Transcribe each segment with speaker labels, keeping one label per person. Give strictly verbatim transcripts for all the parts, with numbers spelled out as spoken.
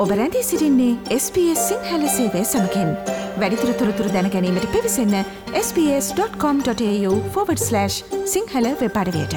Speaker 1: ඔබ රැඳී සිටින්නේ එස් බී එස් සිංහල සේවය සමඟින්. වැඩිදුර තොරතුරු දැන ගැනීමට පිවිසන්න S B S dot com dot AU forward slash Sinhala web අඩවියට.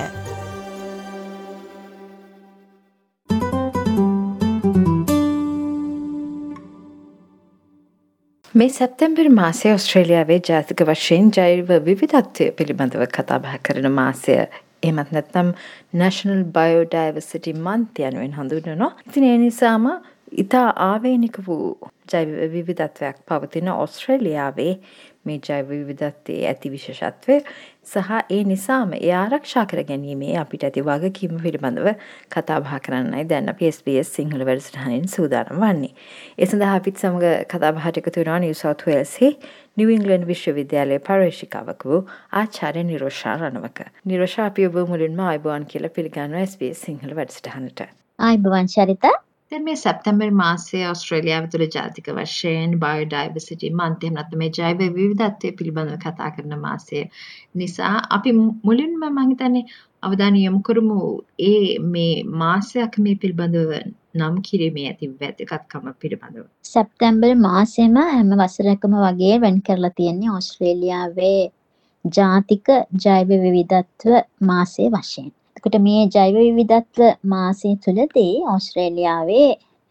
Speaker 2: මේ සැප්තැම්බර් මාසයේ ඔස්ට්‍රේලියාවේ ජාතික වශයෙන් ජෛව විවිධත්වය පිළිබඳව කතා බහ කරන මාසය. එහෙමත් නැත්නම් National Biodiversity Month යනුවෙන් හඳුන්වනවා. ඉතින් ඒ නිසාම ඉතා ආවේනික වූ ජෛව විවිධත්වයක් පවතින ඔස්ට්‍රේලියාවේ මේ ජෛව විවිධත්වයේ ඇති විශේෂත්වය සහ ඒ නිසාම ඒ ආරක්ෂා කර ගැනීමේ අපිට ඇති වගකීම පිළිබඳව කතා බහ කරන්නයි දැන් අපි එස් බී එස් සිංහල වැඩසටහනින් සූදානම් වන්නේ. ඒ සඳහා අපිත් සමග කතා බහට එකතු වෙනවා නිව් සවුත් වේල්ස්හි නිව් ඉංග්ලන්ඩ් විශ්වවිද්‍යාලයේ පර්යේෂිකාවක් වූ ආචාර්ය නිරෝෂා රණවක. නිරෝෂා අපි ඔබ මුලින්ම ආයුබෝවන් කියලා පිළිගන්නවා එස් බී එස් සිංහල වැඩසටහනට.
Speaker 3: ආයුබෝවන් ශරිතා.
Speaker 4: දැන් මේ සැප්තැම්බර් මාසයේ ඔස්ට්‍රේලියාව තුළ ජාතික වශයෙන් බයෝඩයිවර්සිටි මන්ත් එහෙම නැත්නම් මේ ජෛව විවිධත්වය පිළිබඳව කතා කරන මාසය නිසා අපි මුලින්ම මම හිතන්නේ අවධානය යොමු කරමු ඒ මේ මාසයක් මේ පිළිබඳව නම් කිරීමේ ඇති වැදගත්කම පිළිබඳව.
Speaker 3: සැප්තැම්බර් මාසෙම හැම වසරකම වගේ වෙන් කරලා තියෙන්නේ ඕස්ට්‍රේලියාවේ ජාතික ජෛව විවිධත්ව මාසයේ වශයෙන්. එතකොට මේ ජෛව විවිධත්ව මාසය තුළදී ඕස්ට්‍රේලියාවේ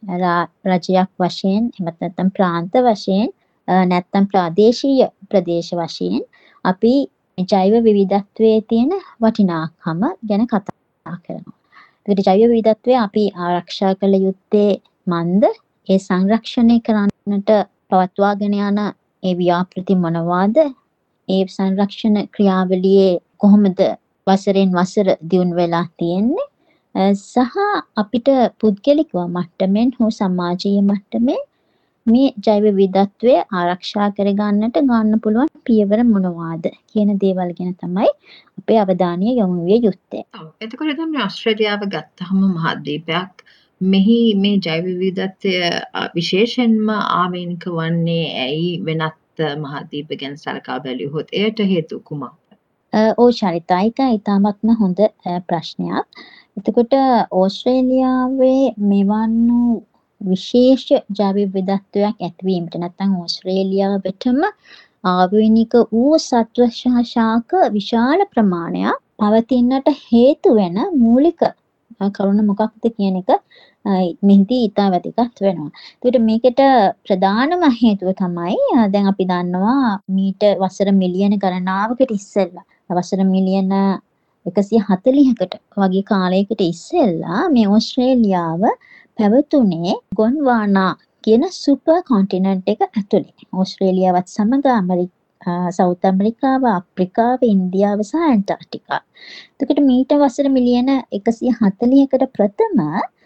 Speaker 3: රජයක් වශයෙන් එහෙම නැත්නම් ප්‍රාන්ත වශයෙන් නැත්නම් ප්‍රාදේශීය ප්‍රදේශ වශයෙන් අපි ජෛව විවිධත්වයේ තියෙන වටිනාකම ගැන කතා කරනවා. ඒකට ජෛව විවිධත්වය අපි ආරක්ෂා කළ යුත්තේ මන්ද? ඒ සංරක්ෂණය කරන්නට පවත්වාගෙන යන ඒ ව්‍යාපෘති මොනවාද? ඒ සංරක්ෂණ ක්‍රියාවලියේ කොහොමද වසරෙන් වසර දියුණු වෙලා තියෙන්නේ? සහ අපිට පුද්ගලිකව මට්ටමින් හෝ සමාජීය මට්ටමින් මේ ජෛව විවිධත්වය ආරක්ෂා කරගන්නට ගන්න පුළුවන් පියවර මොනවාද කියන දේවල් ගැන තමයි අපේ අවධානය යොමු විය යුත්තේ.
Speaker 4: ඔව්. එතකොට දැන් මේ ඔස්ට්‍රේලියාව ගත්තහම මහද්වීපයක්. මෙහි මේ ජෛව විවිධත්වය විශේෂයෙන්ම ආවේනික වන්නේ ඇයි වෙනත් මහද්වීප ගැන සලකා බැලුවොත් එයට හේතු කුමක්ද?
Speaker 3: ඕ චරිතා එක ඉතාමත්ම හොඳ ප්‍රශ්නයක්. එතකොට ඕස්ට්‍රේලියාවේ මෙවන් වූ විශේෂ ජෛව විවිධත්වයක් ඇතිවීමට නැත්නම් ඕස්ට්‍රේලියාවටම ආවේනික වූ සත්ව ශාක විශාල ප්‍රමාණයක් පවතින්නට හේතු වෙන මූලික කරුණ මොකක්ද කියන එක මෙහිදී ඉතා වැදගත් වෙනවා. ඒකට මේකට ප්‍රධානම හේතුව තමයි දැන් අපි දන්නවා මීට වසර මිලියන ගණනාවකට ඉස්සෙල්ලා වසර මිලියන එකසිය හතළිහකට වගේ කාලයකට ඉස්සෙල්ලා මේ ඕස්ට්‍රේලියාව පැවතුනේ ගොන්වානා කියන සුපර් කොන්ටිනන්ට් එක ඇතුලේ. ඕස්ට්‍රේලියාවත් සමග ඇමරිකා සවුත් ඇමරිකාව, අප්‍රිකාව, ඉන්දියාව සහ ඇන්ටාර්ක්ටිකා. එතකොට මීට වසර මිලියන එකසිය හතළිහකට ප්‍රථම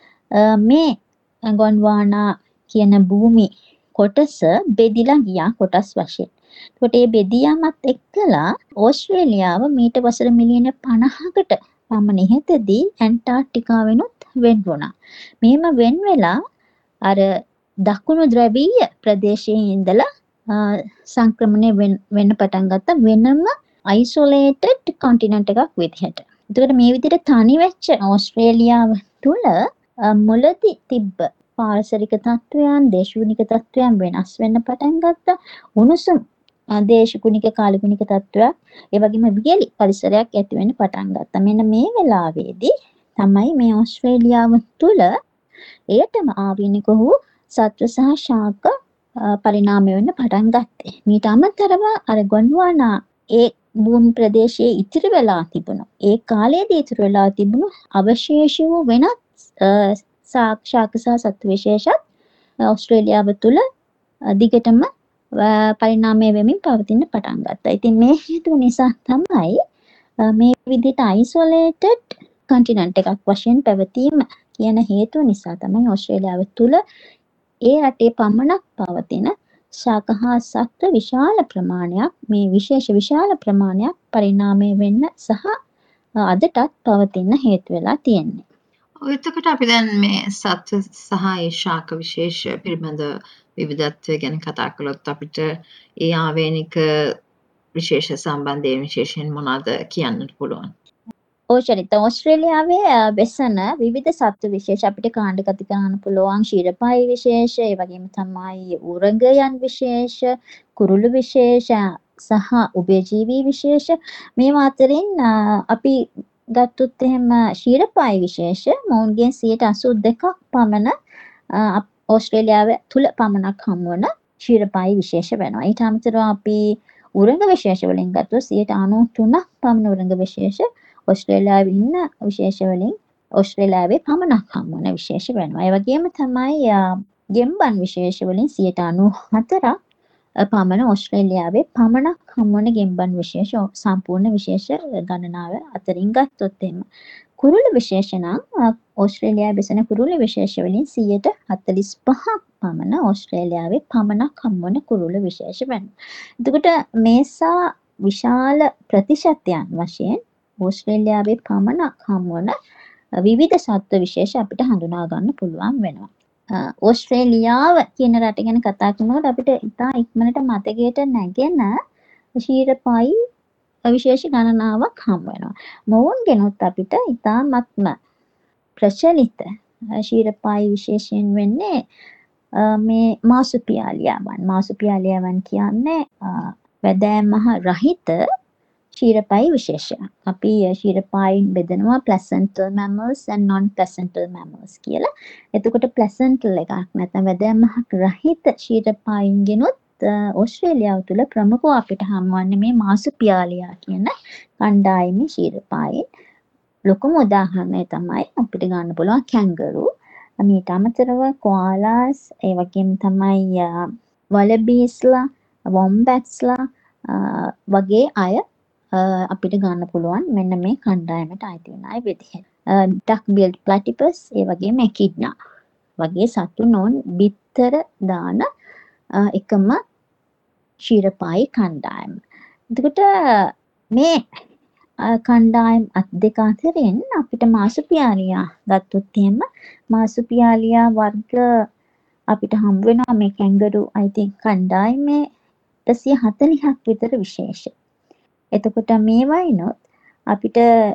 Speaker 3: මේ ගොන්වානා කියන භූමි කොටස බෙදිලා ගියා කොටස් වශයෙන්. එතකොට මේ බෙදියාමත් එක්කලා ඕස්ට්‍රේලියාව මීට වසර මිලියන පනහකට පමණ ඉහතදී ඇන්ටාර්ක්ටිකාවෙනුත් වෙන් වුණා. මෙහෙම වෙන් වෙලා අර දකුණු ද්‍රවීය ප්‍රදේශයේ ඉඳලා සංක්‍රමණය වෙන්න පටන් ගත්ත වෙනම isolated continent එකක් විදිහට. එතකොට මේ විදිහට තනි වෙච්ච ඕස්ට්‍රේලියාව තුල මුලදී තිබ්බ පාරිසරික තත්ත්වයන්, දේශගුණික තත්ත්වයන් වෙනස් වෙන්න පටන් ගත්තා. උණුසුම් දේශගුණික කාලගුණික තත්ත්වයක්, ඒ වගේම වියලි පරිසරයක් ඇති වෙන්න පටන් ගත්තා. මෙන්න මේ වෙලාවේදී තමයි මේ ඕස්ට්‍රේලියාව තුළ එයටම ආවේනික වූ සත්ව සහ ශාක පරිණාමය වෙන්න පටන් ගත්තේ. මීට අමතරව අර ගොන්වානා ඒ භූමි ප්‍රදේශයේ ඉතිරි වෙලා තිබුණු ඒ කාලයේදී ඉතිරි වෙලා තිබුණු අවශේෂ වූ වෙනත් ශාක සහ සත්ව විශේෂත් ඕස්ට්‍රේලියාව තුළ දිගටම පරිණාමය වෙමින් පවතින පටන් ගත්තා. ඉතින් මේ හේතුව නිසා තමයි මේ විදිහට isolated continent එකක් වශයෙන් පැවතීම කියන හේතුව නිසා තමයි ඕස්ට්‍රේලියාව තුළ ඒ රටේ පමණක් පවතින ශාක හා සත්ව විශාල ප්‍රමාණයක් මේ විශේෂ විශාල ප්‍රමාණයක් පරිණාමය වෙන්න සහ අදටත් පවතින හේතු වෙලා තියෙන්නේ.
Speaker 4: එතකොට අපි දැන් මේ සත්ව සහ ඒ ශාක විශේෂ පිළිබඳ විවිධත්වය ගැන කතා කළොත් අපිට ඒ ආවේනික විශේෂ සම්බන්ධයෙන් විශේෂයෙන් මොනවද කියන්නට පුළුවන්?
Speaker 3: ඔව් චරිත ඕස්ට්‍රේලියාවේ අ, වෙසෙන විවිධ සත්ත්ව විශේෂ අපිට කාණ්ඩ ගති කරන්න පුළුවන් ශීරපායි විශේෂ ඒ වගේම තමයි උරගයන් විශේෂ කුරුළු විශේෂ සහ උභයජීවී විශේෂ මේවා අතරින් අ, අපි ගත්තොත් එහෙම ශීරපායි විශේෂ මොවුන්ගේ සියයට අසූ දෙකක් පමණ අ, අප- ඕස්ට්‍රේලියාව තුල පමණක් හමුවන ශීරපායි විශේෂ වෙනවා. ඊට අමතරව අපි උරග විශේෂ වලින් ගත්තොත් සියයට අනූ තුනක් පමණ උරග විශේෂ ඕස්ට්‍රේලියාවේ ඉන්න විශේෂ වලින් ඕස්ට්‍රේලියාවේ පමණක් හමුවන විශේෂ වෙනවා. ඒ වගේම තමයි අ, ගෙම්බන් විශේෂ වලින් සියයට අනූ හතරක් අ, පමණ ඕස්ට්‍රේලියාවේ පමණක් හමුවන ගෙම්බන් විශේෂ ඔ- සම්පූර්ණ විශේෂ ගණනාව අතරින් ගත්තොත් එහෙම. කුරුළු විශේෂ නම් අ, ඕස්ට්‍රේලියාවේ වෙසෙන කුරුළු විශේෂ වලින් සියයට හතළිස් පහක් පමණ ඕස්ට්‍රේලියාවේ පමණක් හමුවන කුරුළු විශේෂ වෙනවා. එතකොට මේසා විශාල ප්‍රතිශතයන් වශයෙන් ඕස්ට්‍රේලියාවේ පමණක් හමුවන විවිධ සත්ත්ව විශේෂ අපිට හඳුනා ගන්න පුළුවන් වෙනවා. අ, ඕස්ට්‍රේලියාව කියන රට ගැන කතා කරනකොට අපිට ඉතා ඉක්මනට මතකයට නැගෙන ශීරපායි විශේෂ ගණනාවක් හමු වෙනවා. මොවුන්ගෙනුත් අපිට ඉතාමත්ම ප්‍රචලිත අ, ශීරපායි විශේෂයෙන් වෙන්නේ අ, මේ මාසුපියාලියාවන්. මාසුපියාලියාවන් කියන්නේ අ, වැදෑමහ රහිත ක්ෂීරපායි විශේෂයක්. අපි අ, ක්ෂීරපායින් බෙදනවා placental mammals and non-placental mammals කියලා. එතකොට placental එකක් නැත්නම් වැදෑමක් රහිත ක්ෂීරපායින්ගෙනුත් අ, ඕස්ට්‍රේලියාව තුළ ප්‍රමුඛව අපිට හමුවන්නේ මේ මාසුපියාලියා කියන කණ්ඩායමේ ක්ෂීරපායින්. ලොකුම උදාහරණය තමයි අපිට ගන්න පුළුවන් කැංගරු. මීට අමතරව කොආලාස් ඒ වගේම තමයි අ, වලබීස්ලා වොම්බැට්ස්ලා අ, වගේ අය අ, අපිට ගන්න පුළුවන් මෙන්න මේ කණ්ඩායමට අයිති වෙන අය විදිහට. ඩක් බිල්ඩ් ප්ලැටිපස් ඒ වගේම එකිඩ්නා වගේ සතුන් ඔවුන් බිත්තර දාන අ, එකම ක්ෂීරපායි කණ්ඩායම. එතකොට මේ අ, කණ්ඩායම් අත් දෙක අතරින් අපිට මාසුපියාලියා ගත්තොත් එහෙම මාසුපියාලියා වර්ග අපිට හම්බ වෙනවා මේ කැංගරු I think කණ්ඩායමේ එකසිය හතළිහක් විතර විශේෂ. එතකොට මේවයිනොත් අපිට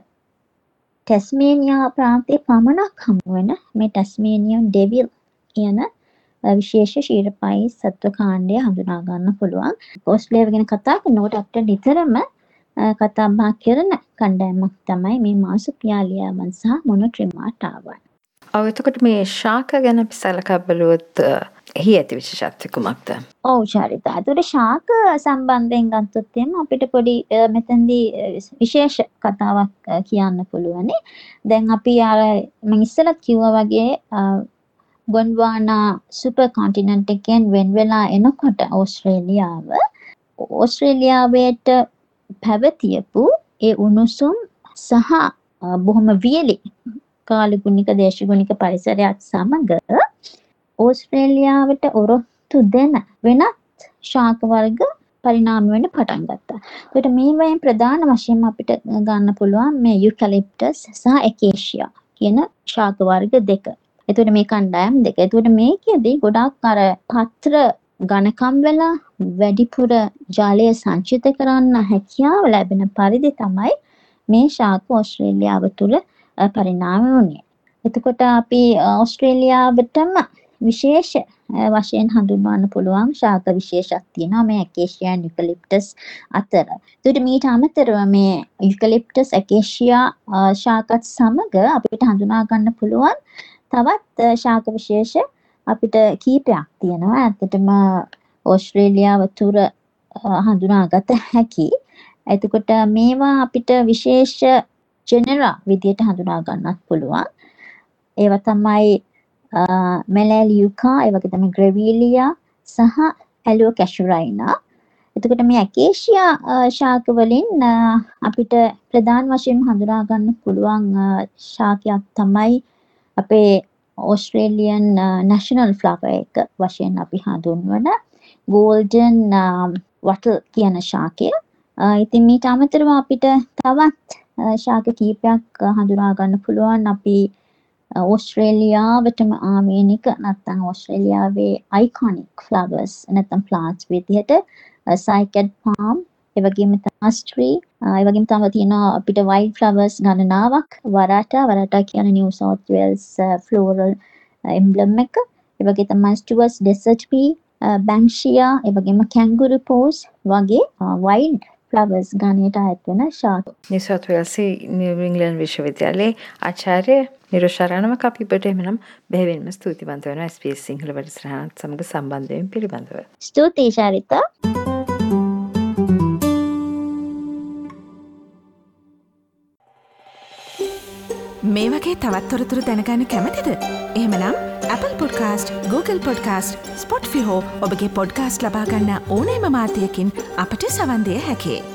Speaker 3: ටැස්මේනියා ප්‍රාන්තයේ පමණක් හමු වෙන මේ ටැස්මේනියන් ඩෙවිල් කියන අ, විශේෂ ක්ෂීරපායි සත්ව කාණ්ඩය හඳුනා ගන්න පුළුවන්. ඕස්ට්‍රේලියාව ගැන කතා කරනකොට අපිට නිතරම අ, කතා බහ කරන කණ්ඩායමක් තමයි මේ මාසුපියාලියාවන් සහ මොනොට්‍රිමාටාවන්.
Speaker 2: ඔව් එතකොට මේ ශාක ගැන අපි සලකා බලුවොත් අ, එහි ඇති විශේෂත්වය කුමක්ද?
Speaker 3: ඔව් චරිතා. ඒතකොට ශාක සම්බන්ධයෙන් ගත්තොත් එහෙම අපිට පොඩි අ, මෙතනදී අ, විශේෂ කතාවක් අ, කියන්න පුළුවනි. දැන් අපි අර මම ඉස්සෙල්ලත් කිව්වා වගේ අ, ගොන්ඩ්වානා සුපර් කොන්ටිනන්ට් එකෙන් වෙන් වෙලා එනකොට ඕස්ට්‍රේලියාව ඕස්ට්‍රේලියාවට පැවතියපු ඒ උණුසුම් සහ අ, බොහොම වියලි කාලගුණික දේශගුණික පරිසරයක් සමග ඕස්ට්‍රේලියාවට ඔරොත්තු දෙන වෙනත් ශාක වර්ග පරිණාම වෙන්න පටන් ගත්තා. ඒකට මේවායින් ප්‍රධාන වශයෙන් අපිට ගන්න පුළුවන් මේ යුකලිප්ටස් සහ එකේෂියා කියන ශාක වර්ග දෙක. එතකොට මේ කණ්ඩායම් දෙක. එතකොට මේකෙදී ගොඩාක් අර පත්‍ර ඝනකම් වෙලා වැඩිපුර ජලය සංචිත කරන්න හැකියාව ලැබෙන පරිදි තමයි මේ ශාක ඕස්ට්‍රේලියාව තුළ අ, පරිණාම වුණේ. එතකොට අපි අ, ඕස්ට්‍රේලියාවටම විශේෂ අ, වශයෙන් හඳුන්වන්න පුළුවන් ශාක විශේෂක් තියෙනවා මේ ඇකේෂියා යුකලිප්ටස් අතර. එතකොට මීට අමතරව මේ යුකලිප්ටස් ඇකේෂියා අ, ශාකත් සමග අපිට හඳුනා ගන්න පුළුවන් තවත් අ, ශාක විශේෂ අපිට කීපයක් තියෙනවා. ඇත්තටම ඕස්ට්‍රේලියාව තුර අ, හඳුනාගත හැකි. එතකොට මේවා අපිට විශේෂ ජෙනරා විදියට හඳුනා ගන්නත් පුළුවන්. ඒවා තමයි මෙලෑලියුකා, ඒ වගේ තමයි ග්‍රෙවීලියා සහ ඇලුවකැෂුරයිනා. එතකොට මේ ඇකේෂියා අ, ශාක වලින් අ, අපිට ප්‍රධාන වශයෙන් හඳුනා ගන්න පුළුවන් අ, ශාකයක් තමයි අපේ ඕස්ට්‍රේලියන් නැෂනල් ෆ්ලවර් එක වශයෙන් අපි හඳුන්වන ගෝල්ඩන් වටල් කියන ශාකය. අ, ඉතින් මීට අමතරව අපිට තවත් අ, ශාක කීපයක් අ, හඳුනා ගන්න පුළුවන්. අපි අ, ඕස්ට්‍රේලියාවටම ආවේනික නැත්නම් ඕස්ට්‍රේලියාවේ iconic flowers නැත්නම් plants විදිහට සයිකඩ් පාම්, ඒ වගේම ට්‍රී, ඒ වගේම තව තියෙනවා අපිට වයිල්ඩ් ෆ්ලවර්ස් ගණනාවක්. වරාටා වරාටා කියන්නේ New South Wales floral emblem එක. ඒ වගේ තමයි ස්ටුවර්ට්ස් ඩෙසර්ට් පී, බැන්ෂියා, ඒ වගේම කැන්ගුරු පෝස් වගේ වයිල්ඩ් ෆ්ලවර්ස් ගණයට අයත් වෙන ශාක.
Speaker 2: New South Wales New England විශ්වවිද්‍යාලයේ ආචාර්ය නිරෝෂාරාණම කපිපට එහෙමනම් බෙහෙවින්ම ස්තුතිවන්ත වෙනවා එස් පී එස් සිංහල වැඩසටහනත් සමග සම්බන්ධ වීම පිළිබඳව.
Speaker 3: ස්තුතියි ශාරිතා.
Speaker 1: මේ වගේ තවත් තොරතුරු දැනගන්න කැමතිද? එහෙමනම් Apple Podcast, Google Podcast, Spotify හෝ ඔබගේ පොඩ්කාස්ට් ලබා ගන්න ඕනෑම මාධ්‍යයකින් අපට සවන් දිය හැකියි.